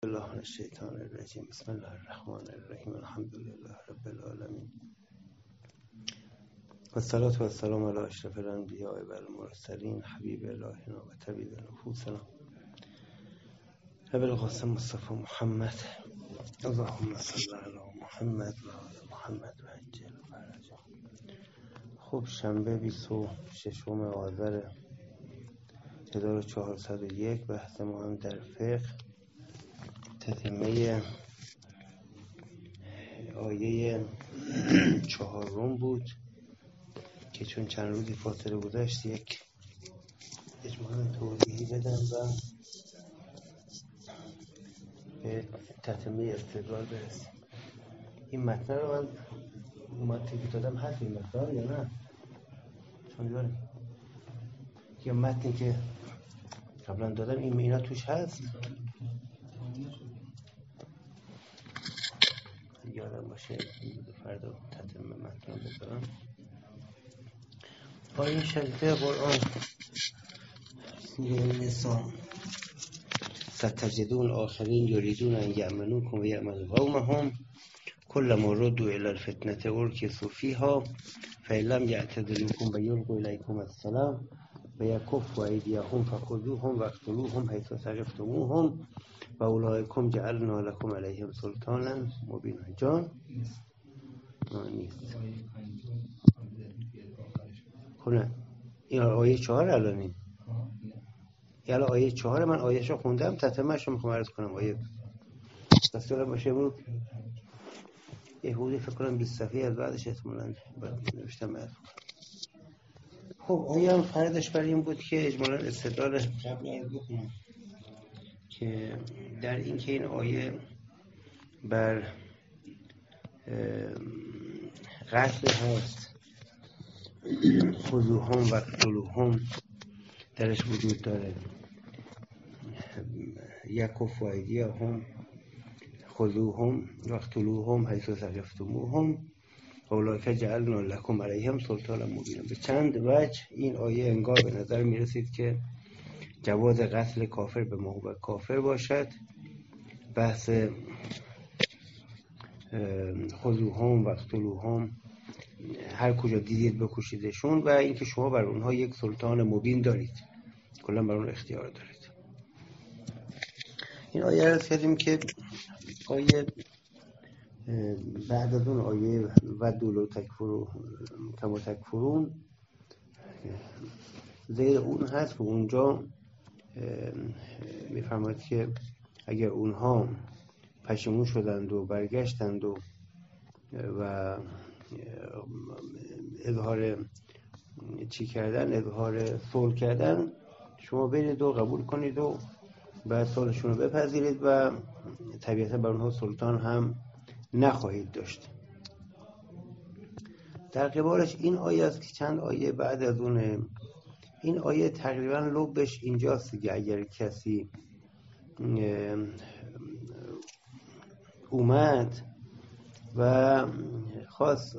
الله من الشیطان الرجیم. بسم الله الرحمن الرحیم. الحمد لله رب العالمین و الصلاة و السلام علی اشرف الانبیاء و المرسلین حبیب الهنا و طبیب نفوسنا ابو القاسم مصطفی محمد. اللهم صل علی محمد و آل محمد و عجل فرجهم. خب شنبه 26 آذر 1401 بحث ما هم در فقه تتمه آیه 4 بود که چون چند روزی فاصله گذشت یک اجمالا توضیحی بدم و به تتمه استدلال برسیم. این متن رو من تیپی دادم هست این متن یا نه؟ چون داریم یا متنی که قبلا دادم این اینا توش هست یادم باشه فردا تتمه متن رو بذارم. آیه شریفه قرآن سوره النساء ستجدون آخرین یریدون ان یأمنوکم و یأمنوا قومهم کلما ردوا الی الفتنة ارکسوا فیها فإن لم یعتزلوکم و یلقوا الیکم السلام و یکفوا ایدیهم فخذوهم واقتلوهم حیث ثقفتموهم و اولئکم جعلنا لكم علیهم سلطانا مبینا. جان نیست کنه این آیه 4 الانیم. یالا آیه 4 من آیه‌شو خوندم تتمه‌شو میخوام عرض کنم. آیه دستور باشه امروز یه حدود فکر کنم 20 صفحه از بعدش احتمالاً نوشتم عرض کنم. خب آیه هم فردش بر این بود که اجمالاً استدلال قبل عرض بکنم که در این که این آیه بر قتل هست خذوهم و اقتلوهم درش وجود داره. یکفوا ایدیهم خذوهم و اقتلوهم حیث ثقفتموهم اولئک جعلنا لكم علیهم سلطانا مبینا. به چند وجه این آیه انگار به نظر می رسید که جواز قتل کافر به موقع کافر باشد. بحث خذوهم و اقتلوهم هر کجا دیدید بکشیدشون و اینکه شما بر اونها یک سلطان مبین دارید، کلا بر اون اختیار دارید. این آیه عرض کردیم که آیه بعد از اون آیه ودوا لو تکفرون کما تکفرون زیر اون هست و اونجا میفرماید که اگر اونها پشیمون شدند و برگشتند و اظهار چی کردن، اظهار صلح کردن، شما برید و قبول کنید و بعد صلحشون رو بپذیرید و طبیعتا بر اونها سلطان هم نخواهید داشت. در قبالش این آیه است که چند آیه بعد از اون این آیه تقریبا لبش اینجاست که اگر کسی اومد و خواست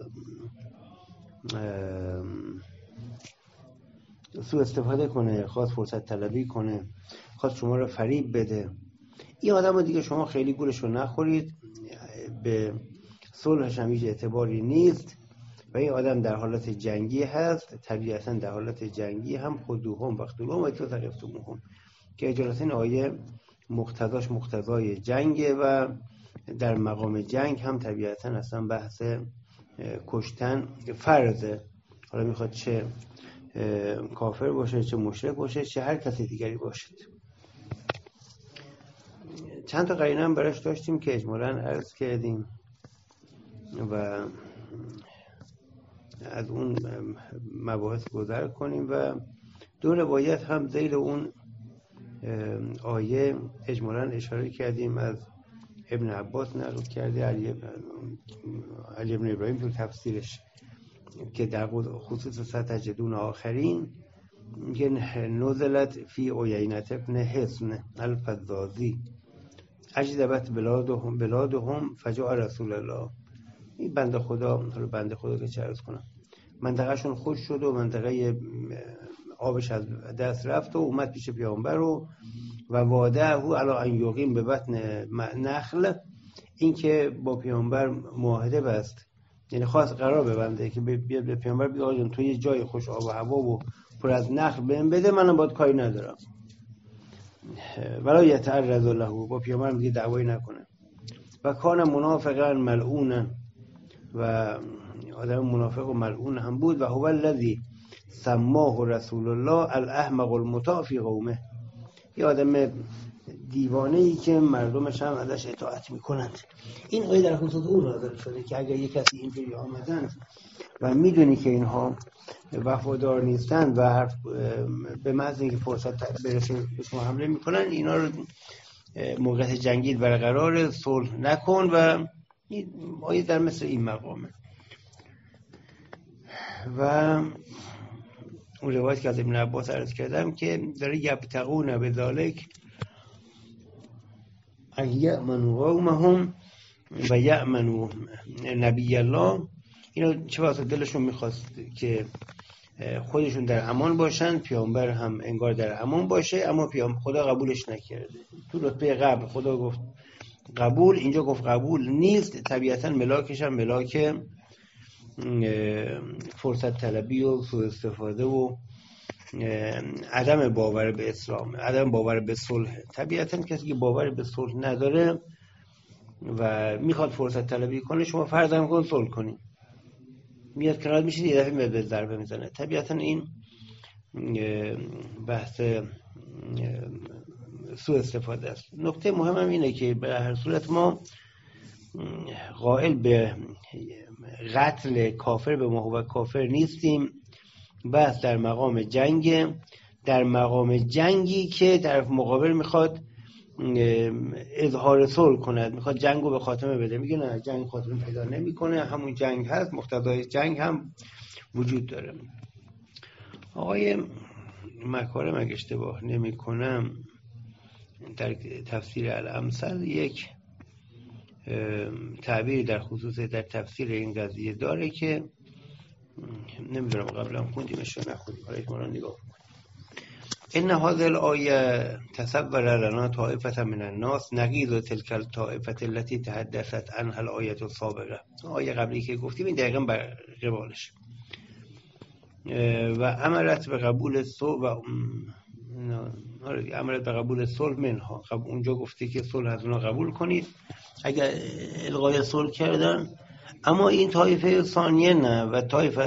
سوء استفاده کنه، خواست فرصت طلبی کنه، خواست شما رو فریب بده، این آدم رو دیگه شما خیلی گولش رو نخورید، به صلحش هم هیچ اعتباری نیست و این آدم در حالت جنگی هست. طبیعتا در حالت جنگی هم خذوهم و اقتلوهم حیث ثقفتموهم که اجالتا این آیه مقتضاش مقتضای جنگه و در مقام جنگ هم طبیعتا اصلا بحث کشتن فرضه. حالا میخواد چه کافر باشه، چه مشرک باشه، چه هر کسی دیگری باشد. چند تا قرینه هم براش داشتیم که اجمالاً عرض کردیم و از اون مباحث گذر کنیم و دو روایت هم ذیل اون آیه اجمالاً اشاره کردیم. از ابن عباس نقل کرده علی ابن ابراهیم تو تفسیرش که در خصوص ستجدون آخرین که نزلت فی عیینة ابن حصن الفزازی اجدبت بلادهم فجاء رسول الله. این بنده خدا که چه عرض کنم منطقه شون خوش شد و منطقه آبش از دست رفت و اومد پیش پیامبر و و وعده علی ان یقیم به بطن نخل، این که با پیامبر معاهده بست، یعنی خواست قرار ببنده که بیاد به پیامبر بگه آقا جان تو یه جای خوش آب و هوا و پر از نخل بهم بده، منم باید کاری ندارم. ولا یتعرض له، با پیامبر میگه دعوایی نکنه. و کان منافقا ملعونا، و آدم منافق و ملعون هم بود. و هو الذی سماه رسول الله الاحمق المطاع فی قومه، یه آدم دیوانه ای که مردمش هم ازش اطاعت میکنند. این آیه در خصوص اون نازل شده که اگر یک کسی اینجوری آمدن و میدونی که اینها وفادار نیستند و به محض اینکه فرصت برسه به شما حمله میکنن، اینا رو موقعیت جنگی برقرار صلح نکن. و آیه در مثل این مقامه. و اون روایت که از ابن عباس عرض کردم که داره یبتغون به ذالک ان یأمنوا قومهم و یأمنوا نبی الله، اینا چه واسه دلشون میخواست که خودشون در امان باشن، پیامبر هم انگار در امان باشه، اما خدا قبولش نکرده. تو رتبه قبل خدا گفت قبول، اینجا گفت قبول نیست. طبیعتا ملاکش هم ملاک فرصت طلبی و سوء استفاده و عدم باور به اسلام، عدم باور به صلح. طبیعتا کسی که باور به صلح نداره و میخواد فرصت طلبی کنه، شما فرض کن صلح کنی، میاد کنار میشه یه دفعه میاد به ضربه میزنه. طبیعتا این بحث سوء استفاده است. نکته مهم هم اینه که به هر صورت ما قائل به قتل کافر به ما و کافر نیستیم. بس در مقام جنگ، در مقام جنگی که طرف مقابل میخواد اظهار صلح کند، میخواد جنگو به خاتمه بده، میگه نه جنگ خاتمه پیدا نمیکنه، همون جنگ هست، مقتضای جنگ هم وجود داره. آقای مکارم اگه اشتباه نمی کنم در تفسیر الامثل یک تعبیری در خصوص در تفسیر این قضیه داره که نمیدونم قبلا خوندیمش یا نخوندیم، حالا اجمالا نگاه کنیم. ان هذه الآیه تصور لنا طائفة من الناس نقیض تلک الطائفة التي تحدثت عنها الآیه السابقه. آیه قبلی که گفتیم این دقیقاً بر قبالش. و امرت به قبول صلح امرت به قبول صلح منها، اونجا گفته که صلح از اونها قبول کنید اگر الغای صلح کردن. اما این طایفه ثانیه نه. و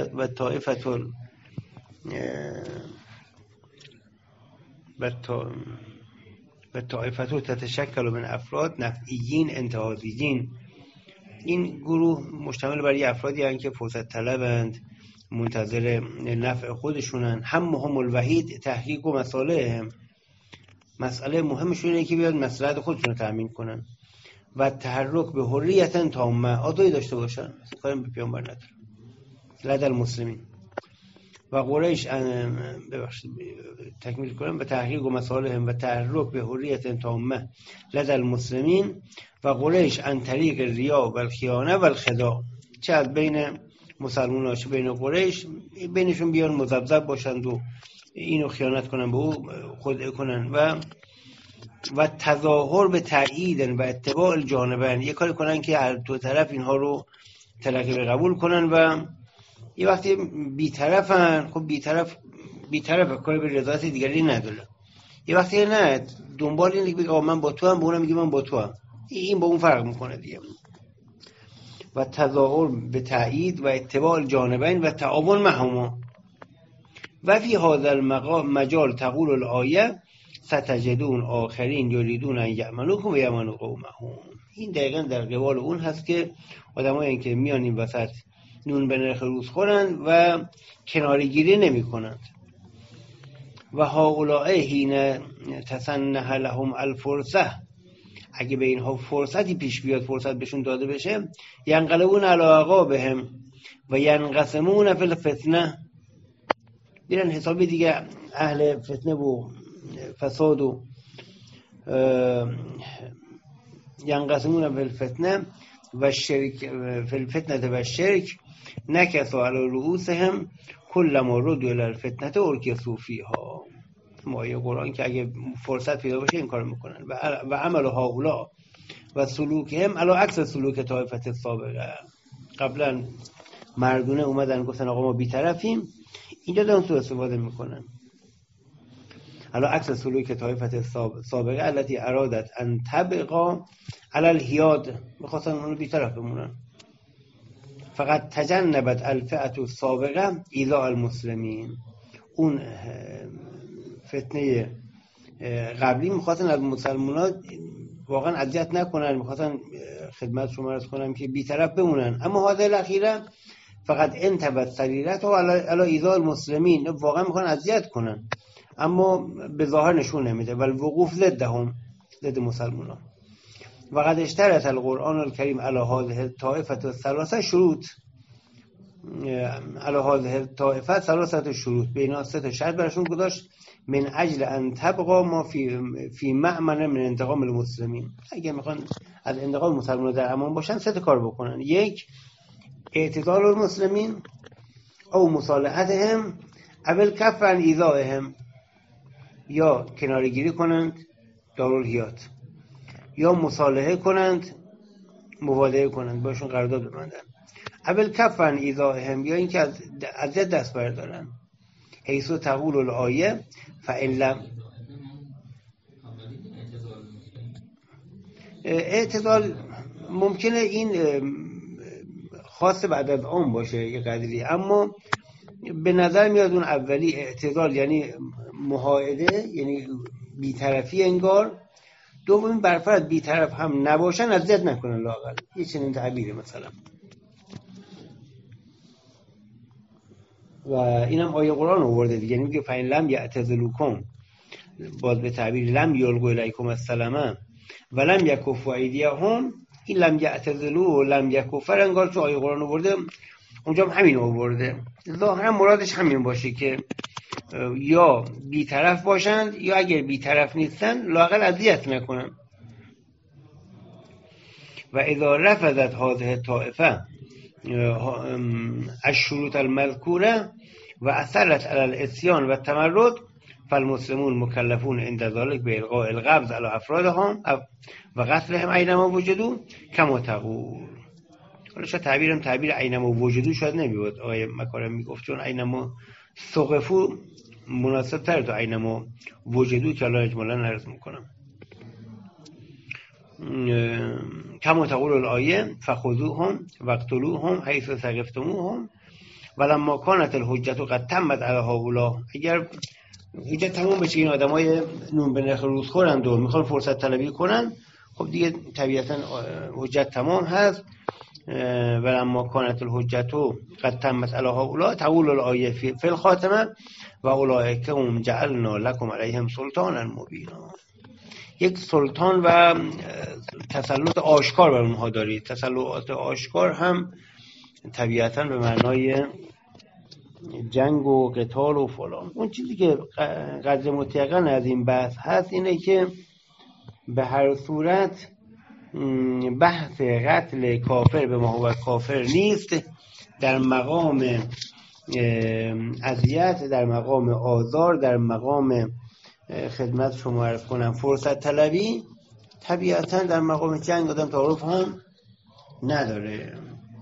طایفه تتشکل من افراد نفعیین انتهازیین. این گروه مشتمل بر افرادی هستند که فرصت طلبند، منتظر نفع خودشونن، هم الوحید تحقیق و مسئله مهمشون اینه که بیاد مصلحت خودشون رو تأمین کنن و تحرک به حریت تامه، آزادی داشته باشن، کاری به پیامبر نداره. لدى المسلمین و قریش تکمیل کنم به تحقیق و مصالحهم و تحرک به حریت تامه لدى المسلمین و قریش عن طریق ریا و الخیانه و الخداع. چه از بین مسلمان چه بین قریش، بینشون بیان مذبذب باشند و اینو خیانت کنن، به او خدعه کنن و تظاهر به تأیید و اتباع الجانبین، یه کاری کنن که هر دو طرف اینها رو تلقی به قبول کنن و یه وقتی بی‌طرفن، خب بی‌طرف کاری به رضایت دیگری نداره. یه وقتی نه دنبال اینه که بگه من با تو هم، به اونم میگه من با تو هم، این با اون فرق میکنه دیگه. و تظاهر به تأیید و اتباع الجانبین و تعاون معهما. و فی هذا المجال تقول الآیه ستجدون آخرین یریدون ان یأمنوکم و یأمنوا قومهم. این دقیقاً در قبال اون هست که آدمایی که میان این وسط نون به نرخ روز خورند و کناری گیری نمی کنند. و هؤلاء حین تسنح لهم الفرصه، اگه به اینها فرصتی پیش بیاد، فرصت بهشون داده بشه، ینقلبون علی عقابهم و ینقسمون فی الفتنه، بیرن حسابی دیگه اهل فتنه و فساد و ینقسمون فی الفتنه و شرک فی الفتنه و شرک نکسوا علی رؤوسهم کلما ردوا الی الفتنه ارکسوا فیها. آیه قرآن که اگه فرصت پیدا باشه این کارو میکنن و عمل هؤلاء و سلوکهم علی عکس سلوک طائفه السابقه. قبلا مردونه اومدن گفتن آقا ما بی‌طرفیم، اینجا دارن سوء استفاده میکنن. علی عکس سلوک طائفه السابقه التي ارادت ان تبقى علی الحیاد، میخواستن اونو بی‌طرف بمونن. فقط تجنبت الفئه السابقه ایذاء المسلمین، اون فتنه قبلی میخواستن از مسلمانات واقعا اذیت نکنن، میخواستن خدمت شما عرض کنم که بی‌طرف بمونن. اما هذه الاخیره فقط انتبت سریرت و علی ایذاء المسلمین، واقعا میخوان اذیت کنن اما به ظاهر نشون نمیده. ولی وقوف ضدهم، ضد مسلمانان. و قد اشترط القرآن الکریم علی هذه الطائفه الثلاثه شروط، علی هذه الطائفه ثلاثه شروط، بینا سه تا شرط براشون گذاشت. من اجل ان تبقى ما فی مأمن من انتقام المسلمین، اگه میخوان از انتقام مسلمانان در امان باشن سه تا کار بکنن. یک، اعتزال المسلمین او مصالحتهم او الکف عن ایذائهم، یا کناره‌گیری کنند دارالحیات، یا مصالحه کنند مواده کنند باشون قرارداد ببندن. او الکف عن ایذائهم، یا اینکه از اذیت دست بردارن. حیث تقول الآیه فإن لم، اعتزال ممکنه این خاص بعد از عام باشه یه قدری، اما به نظر میاد اون اولی اعتزال یعنی محاعده، یعنی بی‌طرفی انگار. دومی برفرض بی‌طرف هم نباشن اذیت نکنن لااقل، یه چنین تعبیری مثلا. و اینم آیه قرآن آورده دیگه، یعنی میگه فإن لم یعتزلوکم، باز به تعبیر لم یلقوا الیکم السلام و لم یکفوا ایدیهم، این لم یعتزلوا و لم یکفر انگار تو آیه قرآن آورده اونجا هم همین آورده. ظاهرا مرادش همین باشه که یا بی‌طرف باشند یا اگر بی‌طرف نیستن لااقل اذیت نکنن. و اذا رفضت هذه الطائفه الشروط المذکوره و اثرت علی العصیان و التمرد فالمسلمون مکلفون عند ذلك بالغاء القبض على افرادهم و قتلهم اینما وجدوا کما تقول. حالا شاید تعبیرم تعبیر اینما وجدوا شاید نمیاد آقای مکارم میگفت، چون اینما ثقفو مناسب تر تو اینما وجدوا که الان اجمالا عرض میکنم. کما تقول الآیه فخذوهم واقتلوهم حیث ثقفتموهم ولما كانت الحجة قد تمت على هؤلاء، اگر حجت تمام بشه این آدمای نون به نخ روز خورند و میخوان فرصت طلبی کنن، خب دیگه طبیعتا حجت تمام هست. ولما كانت الحجة قد تمت على هؤلاء تقول الآیه فی الخاتمه و اولئک هم جعلنا لكم عليهم سلطانا مبینا. یک سلطان و تسلط آشکار بر اونها دارید. تسلط آشکار هم طبیعتا به معنای جنگ و قتال و فلان. اون چیزی که قدر متیقن از این بحث هست اینه که به هر صورت بحث قتل کافر به ما هو کافر نیست، در مقام اذیت، در مقام آزار، در مقام خدمت شما عرض کنم فرصت طلبی، طبیعتا در مقام جنگ آدم تعارف هم نداره.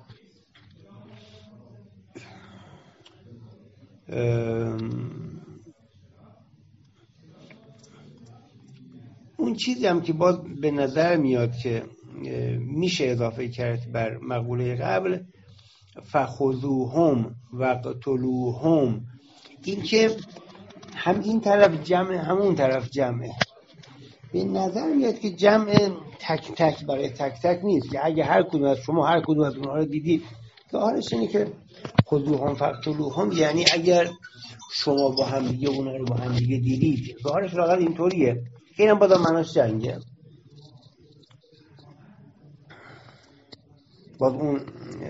اون چیزی هم که باز به نظر میاد که میشه اضافه کرد بر مقوله قبل فخذوهم وقتلوهم، این که هم این طرف جمع هم اون طرف جمعه. به نظر میاد که جمع تک تک برای تک تک نیست، که اگه هر کدوم از شما هر کدوم از اونها رو دیدید، ظاهرش اینه که خذوهم فقتلوهم یعنی اگر شما با هم دیگه اونها رو با هم دیگه دیدید، ظاهرش راغل اینطوریه. اینم بازم معناش جنگه. باز اون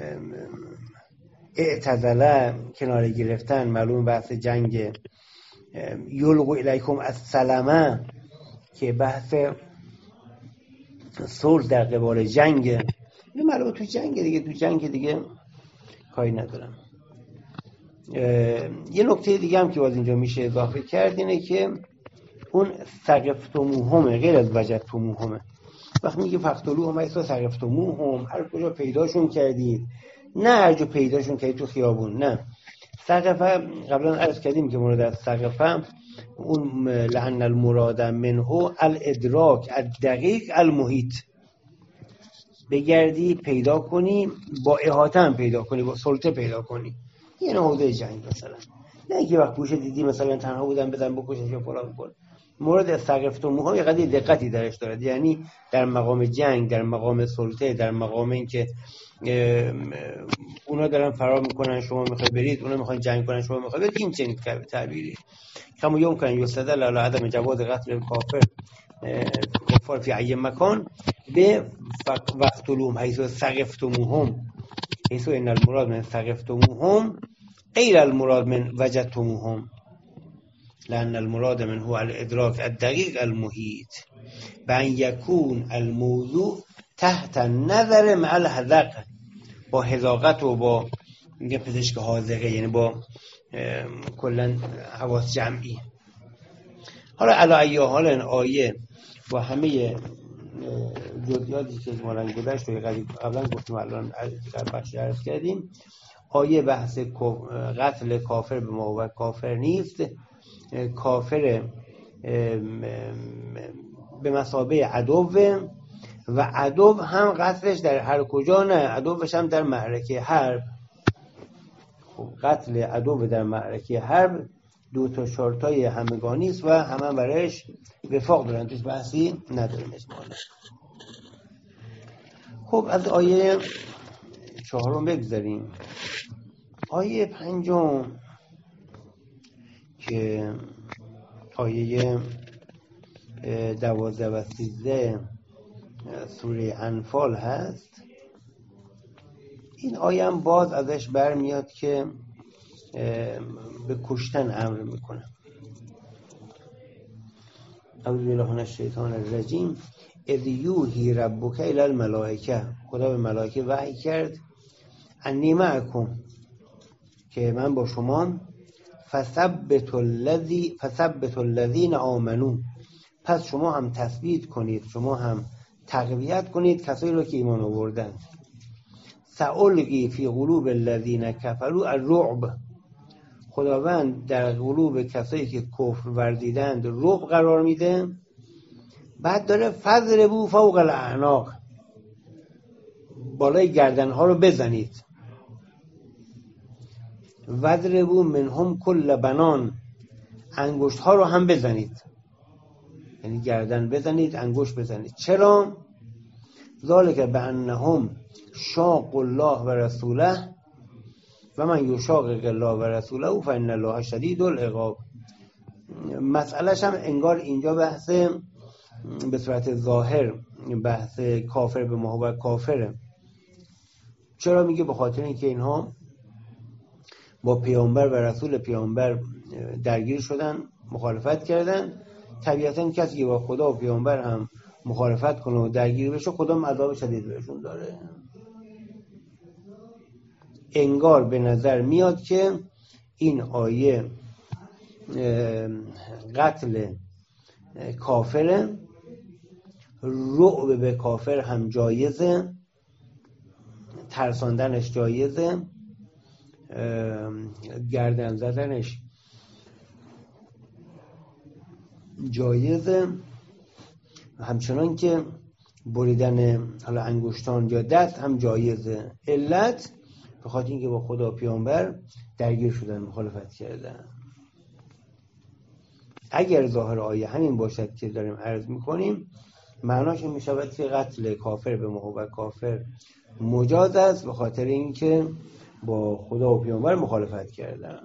اعتزله کناره گرفتن معلوم بحث جنگ. یلقوا الیکم السلام که بحث صلح در قبال جنگ، این معلومه تو جنگ دیگه، تو جنگ دیگه کاری ندارم. یه نکته دیگه هم که باز اینجا میشه اضافه کرد اینه که اون سقفتموهم غیر از وجدتموهم. وقتی میگه فقتلوهم حیث سقفتموهم، هر کجا پیداشون کردید، نه هر جا پیداشون کردید تو خیابون، نه. سقفه قبلا عرض کردیم که مورد از سقفه اون لعن المراد منه الادراک الدقیق المحیط، بگردی پیدا کنی، با احاطه هم پیدا کنی، با سلطه پیدا کنی. یعنی حوزه جنگ مثلا، نه اینکه وقت گوشه دیدی مثلا تنها بودن بزن بکشش یا فلان کن. مورد سقفتموها یه قضیه دقتی درش داره، یعنی در مقام جنگ، در مقام سلطه، در مقام اینکه اونا دارن فرار میکنن شما میخوای برید، اونا میخوان جنگ کنن شما میخوای برید، این چنین تعبیری. کما یمکن یستدل علی عدم جواز قتل الکافر کفار فی ای مکان به وقتلوهم حیث سقفتموهم حیث ان المراد من سقفتموهم غیر المراد من وجدتموهم لأن المراد من هو الادراک الدقیق المحیط بأن یکون الموضوع تحت نظر مع الحذق، با حذاقت و با میگه پزشک حاذقه، یعنی با کلا حواس جمعی. حالا علی ای حال این آیه با همه جزئیاتی که مالن گذشت و قبلا گفتیم الان بخشی عرض کردیم، آیه بحث قتل کافر به ما و کافر نیست. کافر به مثابه عدوه و عدو هم قتلش در هر کجا نه، عدوش هم در معرکه حرب. خب قتل عدو در معرکه حرب دو تا شرطای همگانی است و همه برایش وفاق دارن، توش بحثی نداریم اجمالا. خب از آیه 4 بگذاریم. آیه 5 که آیه 12 و 13 سوره انفال هست، این آیه هم باز ازش برمیاد که به کشتن امر میکنه. اعوذ بالله من الشیطان الرجیم. اذ یوحی ربک الی الملائکه، خدا به ملائکه وحی کرد، انی معکم، که من با شما، فثبتوا الذین آمنوا، پس شما هم تثبیت کنید، شما هم تقویت کنید کسایی رو که ایمان آوردن. سألقی فی قلوب الذین کفروا الرعب، خداوند در قلوب کسایی که کفر ورزیدند رعب قرار میده. بعد داره فضربوا فوق الاعناق، بالای گردنها رو بزنید. وضربوا منهم کل بنان، انگشت ها رو هم بزنید، یعنی گردن بزنید انگشت بزنید. چرا؟ ذالک بانهم شاقوا الله و رسوله و من یشاقق الله و رسوله فان الله شدید العقاب. مسئلهش هم انگار اینجا بحث به صورت ظاهر بحث کافر به محبت کافره. چرا میگه؟ به خاطر اینکه اینها با پیامبر و رسول پیامبر درگیر شدن، مخالفت کردن. طبیعتاً کسی که با خدا و پیامبر هم مخالفت کنه و درگیر بشه، خدا هم عذاب شدید بهشون داره. انگار به نظر میاد که این آیه قتل کافره، رعب به کافر هم جایزه، ترساندنش جایزه، گردن زدنش جایزه، همچنان که بریدن حالا انگشتان یا دست هم جایزه. علت به خاطر اینکه با خدا و پیامبر درگیر شدن، مخالفت کردن. اگر ظاهر آیه همین باشد که داریم عرض میکنیم، معناش این میشود که قتل کافر به محبت کافر مجاز است به خاطر اینکه با خدا و پیامبر مخالفت کردن.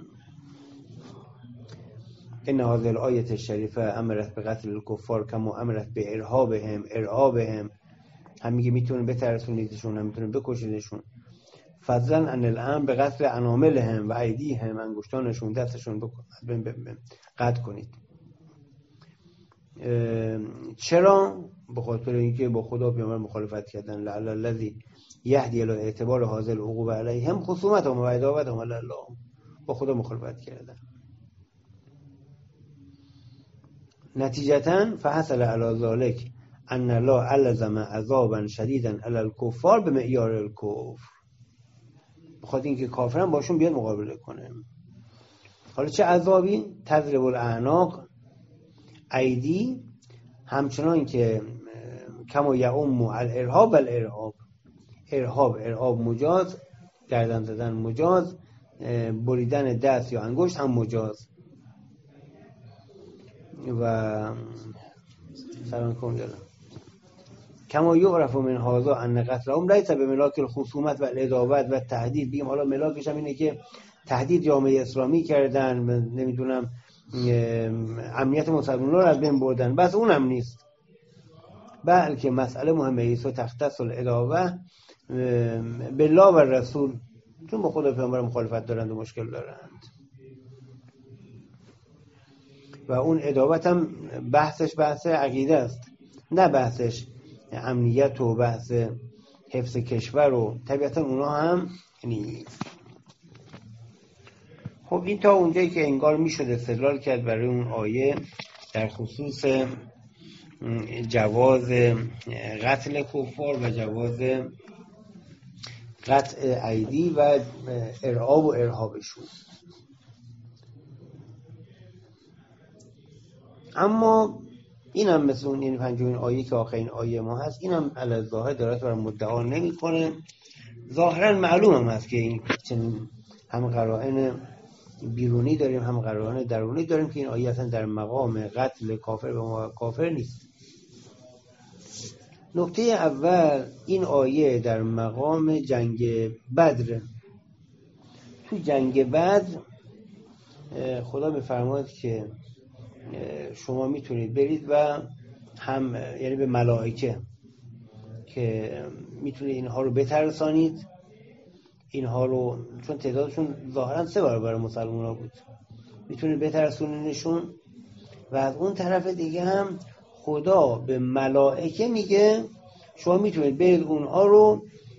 این هذه الآیه الشریفه امرت به قتل الکفار کما امرت به ارهابهم، هم میگه میتونه بترسونیدشون، هم میتونه بکشیدشون. فضلا عن الامر به قتل اناملهم و ایدیهم، انگشتانشون دستشون قطع کنید. چرا؟ به خاطر اینکه با خدا و پیامبر مخالفت کردن. لعل الذی یهدی الی اعتبار هذه العقوبه علیهم خصومتهم و عداوتهم علی الله، با خدا مخالفت کردن. نتیجتاً فحصل علی ذلك ان الله الزم عذابا شدیدا علی الکفار به معیار الکفر، بخاطر اینکه کافرن باشون بیاد مقابله کنه. حالا چه عذابی؟ تضرب الاعناق، ایدی، همچنان که کما یعم الارهاب و الارهاب، ارهاب مجاز، گردن زدن مجاز، بریدن دست یا انگشت هم مجاز. و سلام کن جلو کما یعرف من هذا ان قتلهم لیس بملاک الخصومت و العداوت و تهدید. بگیم حالا ملاکش هم اینه که تهدید جامعه اسلامی کردن، نمیدونم امنیت مسلمانان رو از بین بردن، بس اونم نیست، بلکه مسئله مهمه ایست و تختص العداوه بالله و رسول، چون با خدا پیامبر مخالفت دارند و مشکل دارند. و اون عداوت هم بحثش بحث عقیده است، نه بحثش امنیت و بحث حفظ کشور و طبیعتا اونا هم نیست. خب این تا اونجایی که انگار میشد استدلال کرد برای اون آیه در خصوص جواز قتل کفار و جواز قطع ایدی و ارعاب و ارهابشون. اما این هم مثل اون، یعنی پنجمین آیه که آخرین آیه ما هست، این هم علی ظاهر دارد بر مدعا نمی کنه. ظاهرا معلوم هم هست که این چنین هم قرائن بیرونی داریم هم قرائن درونی داریم که این آیه اصلا در مقام قتل کافر به کافر نیست. نکته اول، این آیه در مقام جنگ بدر. تو جنگ بدر خدا میفرماید که شما میتونید برید و هم یعنی به ملائکه که میتونید اینها رو بترسانید، اینها رو، چون تعدادشون ظاهرا 3 برابر مسلمان ها بود، میتونید بترسونینشون. و از اون طرف دیگه هم خدا به ملائکه میگه شما میتونید برید اونها رو،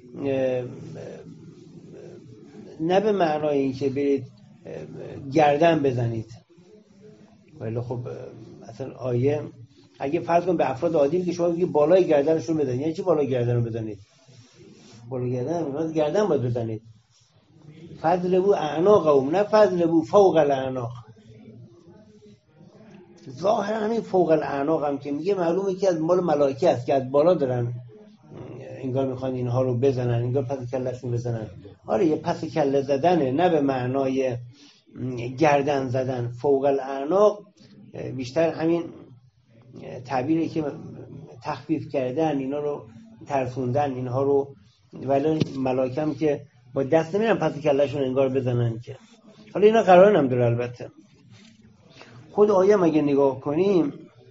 نه به معنای این که برید گردن بزنید، ولی خب اصلا آیه اگه فرض کن به افراد عادی که شما بگید بالای گردنشون بزنید، یعنی چی بالای گردن رو بزنید؟ بالای گردن باید بزنید. فضربو اعناقهم، نه فضربو فوق الاعناق. ظاهرا همین فوق الاعناق هم که میگه معلومه که از مال ملائکه است که از بالا دارن انگار میخوان اینها رو بزنن، انگار پس کلهشون بزنن. آره یه پس کله زدنه، نه به معنای گردن زدن. فوق الاعناق بیشتر همین تعبیری که تخفیف کردن، اینا رو ترسوندن اینها رو، ولی ملائکه هم که با دست نمیرن پس کلهشون انگار بزنن که. حالا اینا قرار هم داره. البته خود آیه مگه نگاه کنیم،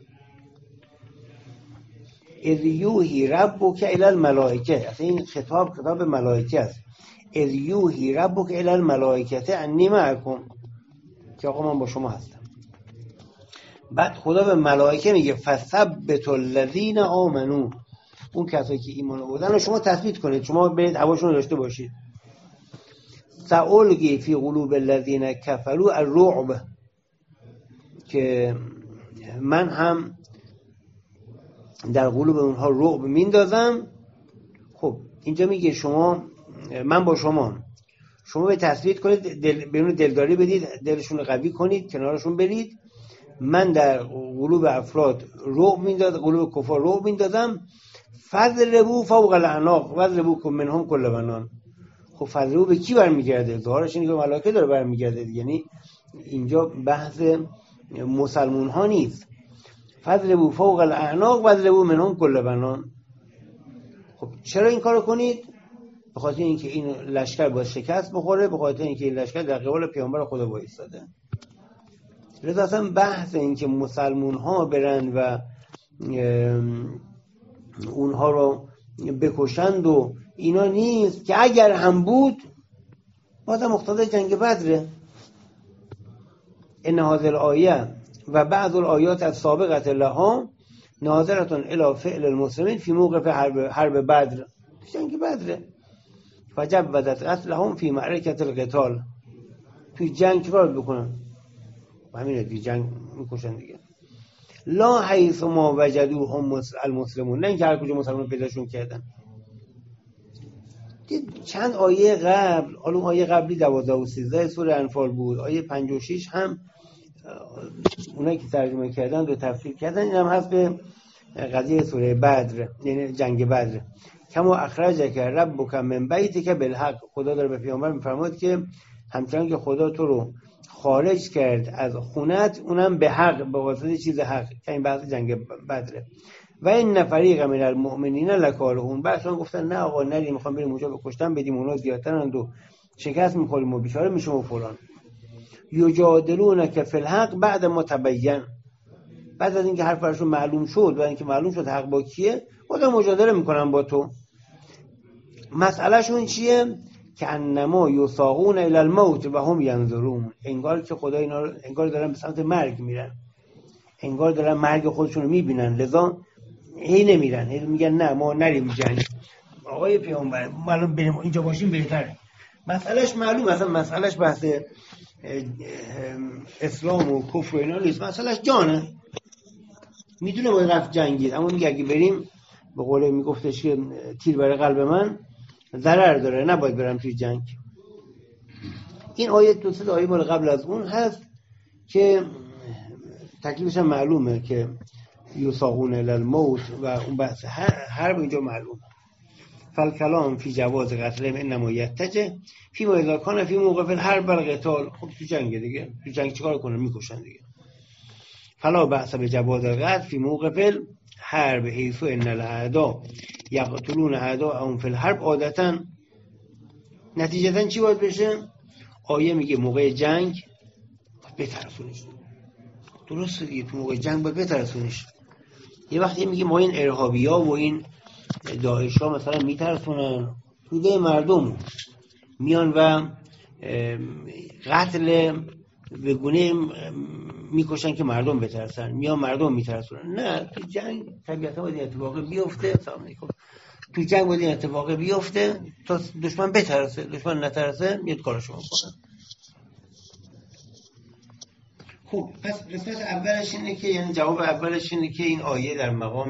اذ یوحی ربک الی الملائکه، اصلا این خطاب ملائکه است. اذ یوحی ربک الی الملائکه انی معکم، که آقا من با شما هستم. بعد خدا به ملائکه میگه فثبتوا الذین آمنوا، اون کسایی که ایمان آوردن رو شما تثبیت کنید، شما برید هواشون رو داشته باشید. سألقی فی قلوب الذین کفروا الرعب، که من هم در قلوب اونها رعب میندازم. خب اینجا میگه شما، من با شما به تثبیت کنید، به اون دلداری بدید، دلشون رو قوی کنید، کنارشون برید. من در قلوب افراد رعب میندازم، قلوب کفار رعب میندازم. فضربوا فوق الاعناق واضربوا منهم کل بنان. خب فضربوا به کی برمیگرده؟ ظاهرش اینه که ملائکه داره برمیگرده، یعنی اینجا بحث مسلمون ها نیست. فضربوا فوق الاعناق واضربوا منهم کل بنان. خب چرا این کارو کنید؟ به خاطر اینکه این لشکر باید شکست بخوره، به خاطر اینکه این لشکر در قبال پیامبر خدا وایساده. لذا اصلا بحث این که مسلمون ها برن و اونها رو بکشند و اینا نیست، که اگر هم بود بازم مقتضای جنگ بدره. ان هذه الآیه و بعض الآیات السابقه لها ناظرة الی فعل المسلمین فی موقف حرب بدر، جنگ بدره. فجوزت قتلهم فی معرکة القتال، توی جنگ چیکار بکنن؟ همینه دیگه، جنگ میکشن دیگه. لا حیث ما وجدوهم المسلمون، نه اینکه هر کجا مسلمان پیداشون کردن. چند آیه قبل، حالا آیه قبلی 12 و 13 سوره انفال بود، آیه 56 هم اونایی که ترجمه کردن و تفسیر کردن این هم هست به قضیه سوره بدر، یعنی جنگ بدر. کما اخرجک ربک من بیتک بالحق، خدا داره به پیامبر میفرماد که همچنان که خدا تو رو خارج کرد از خونت اونم به حق، به واسطه چیز حق، که این بحث جنگ بدره. و این فریق من المؤمنین لکارهون، بعضی‌ها گفتن نه آقا نریم، میخوام بریم اونجا بکشتن بدیم، اونا زیادترند و شکست میخوریم و بیچاره میشم و فلان. یجادلونک فی الحق بعد ما تبین، بعد از اینکه حرفشون معلوم شد و اینکه معلوم شد حق با کیه، خدا مجادله میکنن با تو. مسئله شون چیه؟ که انما یساقون الی الموت و هم ینظرون، انگار که خدا اینا رو انگار دارن به سمت مرگ میرن، انگار دارن مرگ خودشون رو میبینن، لذا هی نمیرن، هی میگن نه ما نریم جنگ. آقای پیامبر ما الان بریم اینجا باشیم بهتره. مسئلهش معلوم، اصلا مسئلهش بحث اسلام و کفر و اینا نیست، مسئلهش جانه. میدونه باید رفت جنگید، اما میگه اگه بریم به قوله میگفتش که تیر بر قلب من ضرر داره، نباید برم توی جنگ. این آیه دو سه آیه مال قبل از اون هست که تکلیفش هم معلومه که یساقون الی الموت و اون بحث حرب اینجا معلومه. فالکلام فی جواز قتلهم انما یتجه فی ما اذا کان فی موقف الحرب والقتال. خب تو جنگ دیگه، تو جنگ چیکار کنن؟ میکشن دیگه. فلا بأس بجواز القتل فی موقف الحرب حیث ان الاعداء یقتلون اعداءهم فی الحرب. عادتا نتیجتا چی باید بشه؟ آیه میگه موقع جنگ بترسونیش. درسته دیگه، تو موقع جنگ باید بترسونیش. یه وقتی میگه ما این ارهابی‌ها و این داعش‌ها مثلا میترسونن، توده مردم میان و قتل به گونه میکشن که مردم بترسن، میان مردم میترسونن. نه، تو جنگ طبیعتا باید این اتفاق بیفته. سلام علیکم. تو جنگ باید این اتفاق بیفته تا دشمن بترسه، دشمن نترسه میاد کارشو میکنن. خب پس قسمت اولش اینه که، یعنی جواب اولش اینه که این آیه در مقام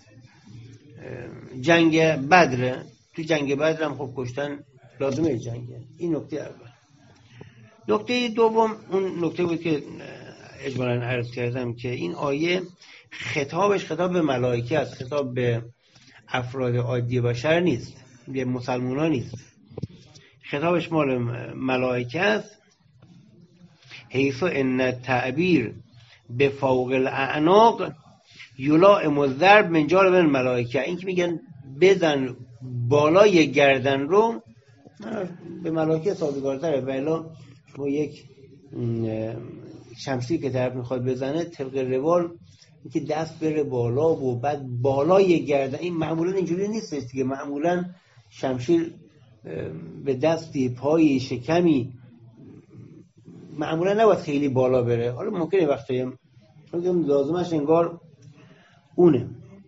جنگ بدره. تو جنگ بدر هم خب کشتن لازمه جنگه. این نکته اول. نکته دوم اون نکته بود که اجمالاً عرض کردم که این آیه خطابش خطاب به ملائکه است، خطاب به افراد عادی بشر نیست، به مسلمانان نیست. خطابش مال ملائکه است. حیث ان التعبیر به فوق الاعناق یلائم الضرب من جانب الملائکه. این که میگن بزن بالای گردن رو به ملائکه سازگارتره. ولی شما یک شمشیر که طرف میخواد بزنه طبق روال اینکه دست بره بالا و بعد بالای گردن، این معمولا اینجوری نیست دیگه. معمولا شمشیر به دستی، پایی، شکمی معمولا نباید خیلی بالا بره. حالا ممکنه وقتی لازمش انگار اونه.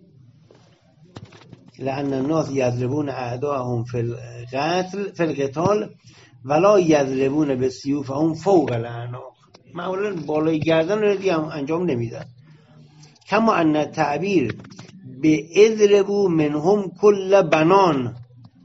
لأن الناس یضربون اعداءهم فی القتال ولا یضربون بسیوفهم فوق الاعناق. معمولا بالای گردن رو دیگه انجام نمیدن. کما ان تعبیر به اضربوا منهم کل بنان،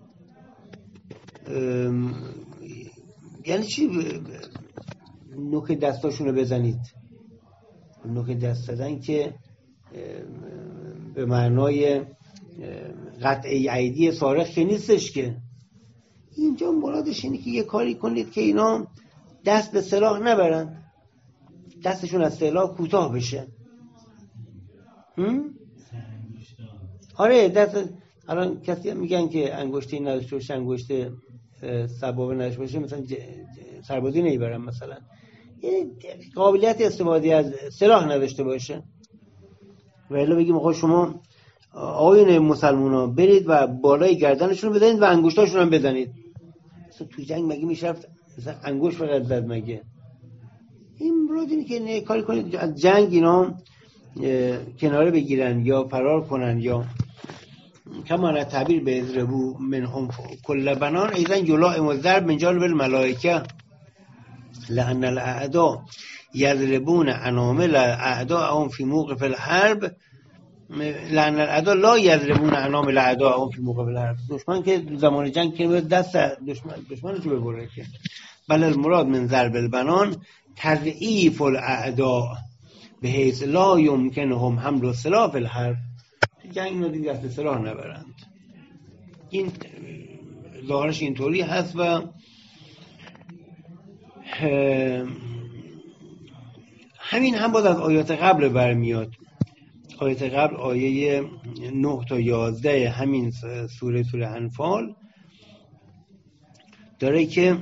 یعنی چی؟ نوک دستاشون رو بزنید. نوک دست زدن که به معنای قطع ایدی صارخ که نیستش که. اینجا مرادش اینه که یه کاری کنید که اینا دست به سلاح نبرن، دستشون از سلاح کوتاه بشه. آره دست. الان کسی میگن که انگشتی نداشته باشه، انگشت سبابه نداشته باشه، مثلا سربازی نمیبرن، مثلا یعنی قابلیت استفاده از سلاح نداشته باشه. ولی بگیم آقا شما آقایون مسلمونا برید و بالای گردنشون بزنید و انگشتاشون هم بزنید. مثلا تو جنگ مگه میشه مثلا انگشت فقط زد مگه؟ این مراد اینه که کاری کنید از جنگ اینا کناره بگیرن یا فرار کنن. یا کما تعبیر به اضربوا منهم کل بنان ایضا یلائم الضرب من جانب الملائکه. لأن الاعداء یضربون انامل اعداءهم فی موقف الحرب، لأن الاعداء لا یضربون انامل اعداءهم فی موقف الحرب. دشمن که زمان جنگ که دست دشمنش رو ببره که، بل المراد من ضرب البنان تضعیف الاعداء به حیث لا یمکنهم حمل السلاح فی الحرب. جنگ اینا دیگه دست سلاح نبرند. این ظاهرش اینطوری هست و همین هم باز از آیات قبل برمیاد. آیات قبل آیه 9 تا 11 همین سوره انفال داره که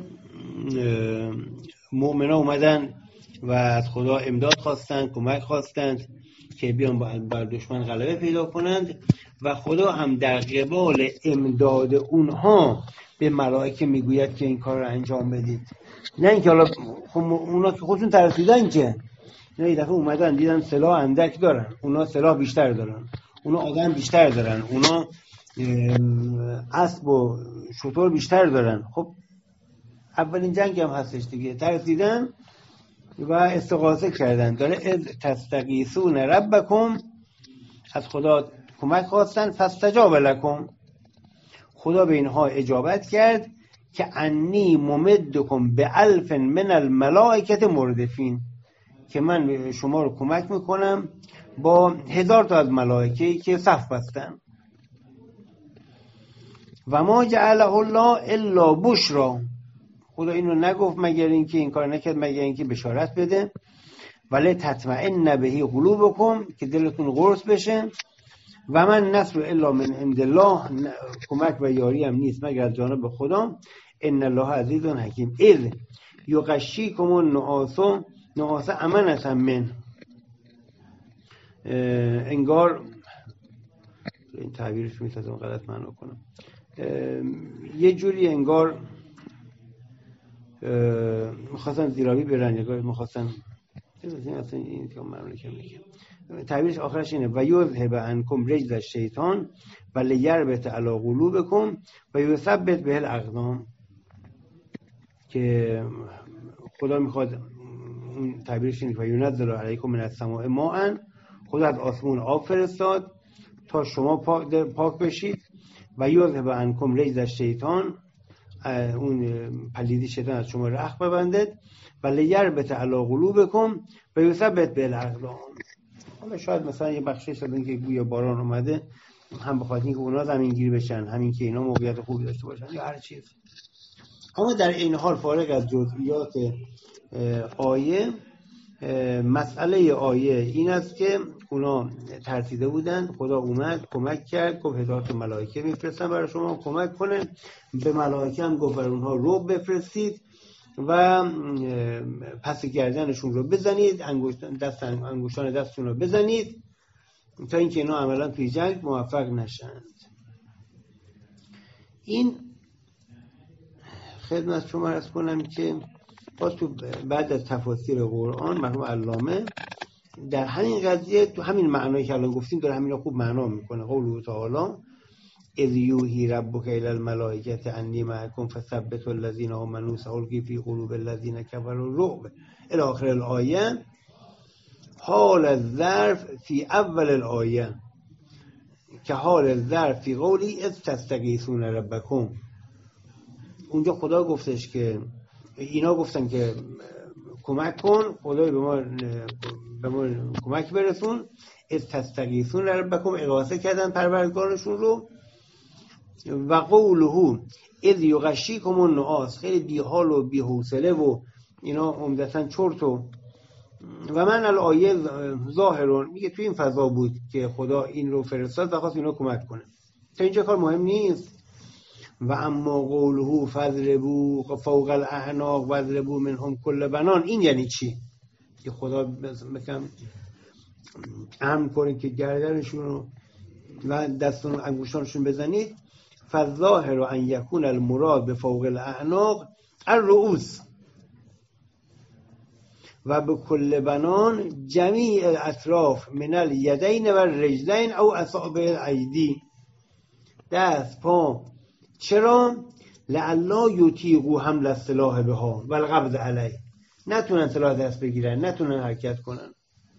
مؤمنان اومدن و از خدا امداد خواستند، کمک خواستند که بیان بر دشمن غلبه پیدا کنند و خدا هم در قبال امداد اونها به ملائکه میگوید که این کار رو انجام بدید. نه اینکه حالا اونا که خودشون ترسیدن که نه، یه دفعه اومدن دیدن سلاح اندک دارن، اونا سلاح بیشتر دارن، اونا آدم بیشتر دارن، اونا اسب و شتر بیشتر دارن. خب اولین جنگ هم هستش دیگه، ترسیدن و استغاثه کردن. داره تستغیثون ربکم، از خدا کمک خواستن، فاستجاب لکم، خدا به اینها اجابت کرد که انی ممدکم ب1000 من الملائکه مردفین، که من شما رو کمک میکنم با 1000 تا از ملائکه‌ای که صف بستن. و ما جعله الله الا بشرا، خدا اینو نگفت مگر اینکه این کار نکرد مگر اینکه بشارت بده. ولی تطمئن بهی قلوبکم، که دلتون قرص بشه. و من نصر الا من عند الله، کمک و یاری هم نیست مگر از جانب خدا. ان الله عزیز حکیم. اذ یغشیکم النعاس امنة من، انگار این تعبیرش میتونم غلط معنا کنم، یه جوری انگار میخواستن زیرابی برن، یا میخواستن اصلا این که معنا میگه تعبیرش آخرش اینه و یذهب عنکم رجز الشیطان و لیربط علی قلوبکم و یثبت به الاقدام، که خدا میخواد، اون تعبیرش اینه و ینزل علیکم من السماء ماء، خدا از آسمون آب فرستاد تا شما پاک بشید. و یذهب عنکم رجز الشیطان، اون پلیدی شیطان از شما رخت ببندد. و لیربط علی قلوبکم و یثبت به الاقدام. حالا شاید مثلا یه بخشش از اینکه گویا باران اومده هم بخاطر اینکه اونا زمینگیر بشن، همین که اینا موقعیت خوبی داشته باشن یا هر چیز. اما در این حال فارغ از جزئیات آیه، مسئله آیه این است که اونا ترسیده بودن، خدا اومد کمک کرد، گفت هدایت ملائکه میفرستن برای شما کمک کنه. به ملائکه هم گفت برای اونها رعب بفرستید و پس گردنشون رو بزنید، انگشتان دستشون رو بزنید تا اینکه اینا عملا توی جنگ موفق نشند. این خدمت شما عرض کنم که باز تو بعد از تفاسیر قرآن مرحوم علامه در همین قضیه، تو همین معنایی که الان گفتیم داره همین رو خوب معنا میکنه. قوله تعالی اذ یوحی ربک الی الملائکه انی معکم فثبتوا الذین آمنوا سألقی فی قلوب الذین کفروا الرعب الی آخر الآیه. حال الظرف فی اول الآیه که حال الظرف فی قولی اذ تستغیثون ربکم. اونجا خدا گفتش که اینا گفتن که کمک کن، خدای به ما کمک برسون. اذ تستغیثون ربکم، اغاثه کردن پروردگارشون رو. و قوله اذ یغشیکم النعاس، خیلی بیحال و بی‌حوصله و اینا عمدتاً چرت و من الآیه ظاهرون، میگه توی این فضا بود که خدا این رو فرستاد و خواست اینا کمک کنه. تا اینجا کار مهم نیست. و اما قوله فضربوا فوق الاعناق واضربوا منهم كل بنان، این یعنی چی؟ که خدا مثلا امر کنه که گردنشون رو و دستون و انگشتانشون بزنید. فالظاهر ان یکون المراد به فوق الاعناق الرؤوس و به کل بنان جمیع الاطراف من الیدین و الرجلین او اصابع الایدی، دست، پا. چرا؟ لعلا یطیقوا حمل السلاح بها و القبض علیه، نتونن سلاح دست بگیرن، نتونن حرکت کنن.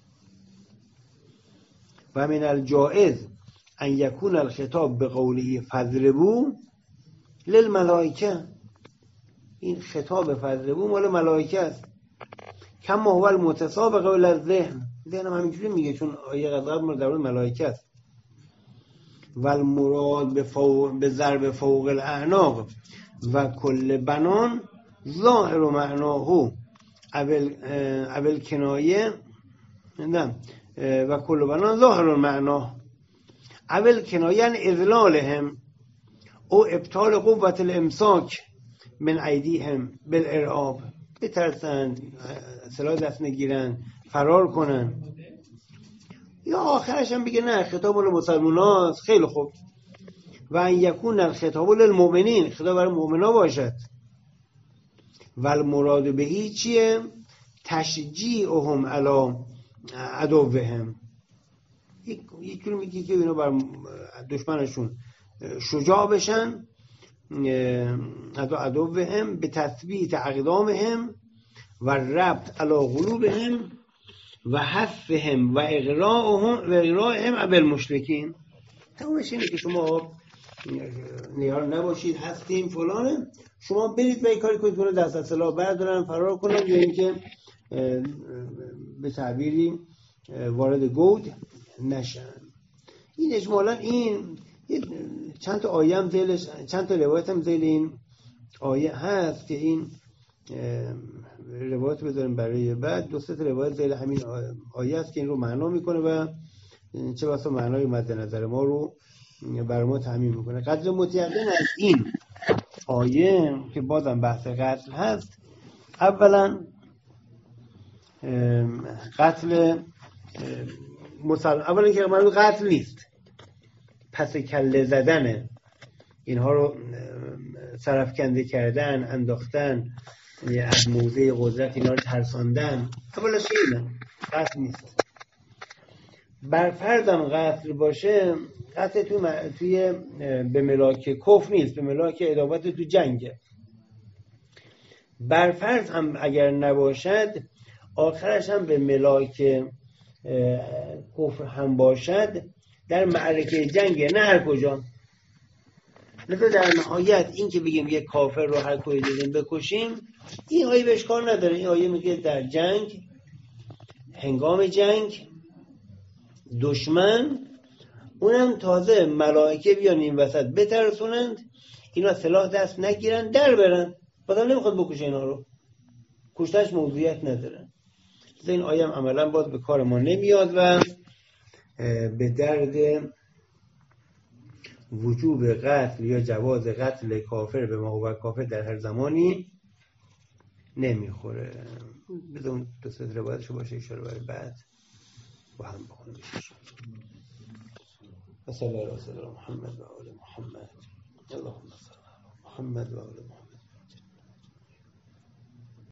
و من الجائز ان یکون الخطاب به قوله فضربوا للملائکه، این خطاب فضربوا مال ملائکه است. کما هو المتسابق للذهن، ذهن هم همینجوری میگه چون آیه قبل در مورد ملائکه است. و المراد به ضرب فوق الاعناق و کل بنان ظاهر معناه اول کنایه، نه و کل بنان ظاهر معناه اول کنایه اذلالهم او ابطال قوت الامساک من ایدیهم بالارعاب، بترسن سلاح دست نگیرن فرار کنن. یا آخرش هم بگه نه خطاب مسلمان هاست، خیلی خوب. و ان یکون الخطاب للمؤمنین، خطاب برای مؤمنا باشد. و المراد بهی چیه؟ تشجیعهم علی عدوهم، یک جور میگه که اینا بر دشمنشون شجاع بشن، عدوهم به تثبیت اقدامهم و ربط علی قلوبهم و حثهم و اغراءهم بالمشرکین. تمامش اینه که شما نگران نباشید، هستیم فلانه، شما برید و این کاری کنید که دست از سلاح بردارن فرار کنن، یا اینکه به تعبیری وارد گود نشن. این اجمالا این چند تا آیه هم زیلش، چند تا روایت هم زیل این آیه هست که این روایت بذاریم برای بعد. دو سه تا روایت زیل همین آیه است که این رو معنا میکنه و چه بسا معنای مد نظر ما رو برای ما تعمیم میکنه. قدر متیقن از این آیه که بازم بحث قتل هست، اولا قتل اولا که مربوط قتل نیست، پس کله زدن، اینها رو سرفکنده کردن، انداختن از موضع قدرت، اینا رو ترساندن، اولا اینه قتل نیست. بر فرضم قتل باشه، قتل توی به ملاک کفر نیست، به ملاک ادابت تو جنگه. بر فرض هم اگر نباشد، آخرش هم به ملاک کفر هم باشد، در معرکه جنگه، نه هر کجا. لذا در نهایت این که بگیم یک کافر رو هر کجا دیدیم بکشیم، این آیه بهش کار نداره. این آیه میگه در جنگ، هنگام جنگ، دشمن، اونم تازه ملائکه بیان این وسط بترسونند، اینا سلاح دست نگیرن، در برن، بازم نمیخواد بکشه اینا رو، کشتنش موضوعیت نداره. این آیه هم عملا باز به کار ما نمیاد و به درد وجوب قتل یا جواز قتل کافر به ما و کافر در هر زمانی نمیخوره. بدون دو سه روایتشو باشه اشاره برای بعد با هم بخونیم. صلی الله علیه و محمد و آل محمد. اللهم صل علی محمد و آل محمد.